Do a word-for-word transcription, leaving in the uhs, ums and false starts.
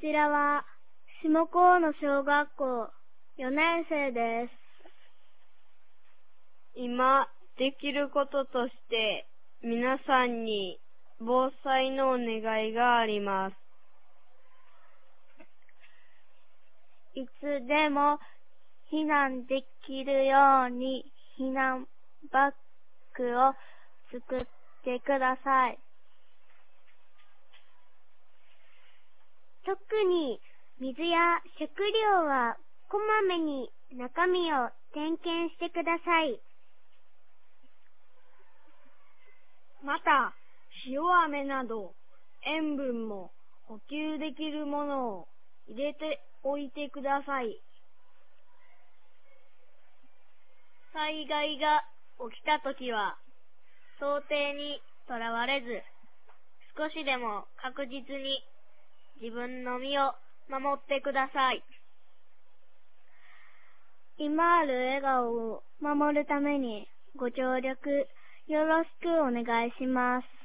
ちらは下高の小学校よねん生です。 今できることとして皆さんに防災のお願いがあります。 いつでも避難できるように避難バッグを作ってください。特に水や食料はこまめに中身を点検してください。 また、塩飴など塩分も補給できるものを入れておいてください。災害が起きたときは想定にとらわれず、少しでも確実に自分の身を守ってください。 今ある笑顔を守るためにご協力よろしくお願いします。